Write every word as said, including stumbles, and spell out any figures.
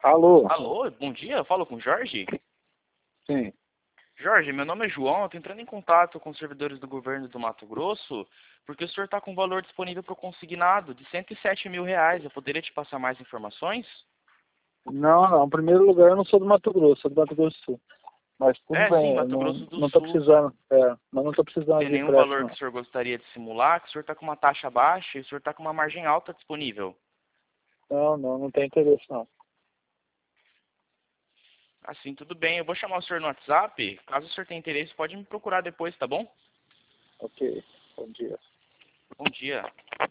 Alô? Alô, bom dia, eu falo com o Jorge? Sim. Jorge, meu nome é João, eu tô entrando em contato com os servidores do governo do Mato Grosso, porque o senhor está com um valor disponível para o consignado de cento e sete mil reais. Eu poderia te passar mais informações? Não, não. Em primeiro lugar, eu não sou do Mato Grosso, sou do Mato Grosso do Sul. Mas tudo É, sim, bem, eu Mato não, Grosso do não tô Sul. precisando. É, mas não tô precisando Tem de nenhum empréstimo, valor que não. o senhor gostaria de simular, que o senhor está com uma taxa baixa e o senhor está com uma margem alta disponível. Não, não, não tem interesse, não. Assim, tudo bem, eu vou chamar o senhor no WhatsApp. Caso o senhor tenha interesse, pode me procurar depois, tá bom? Ok. Bom dia. Bom dia.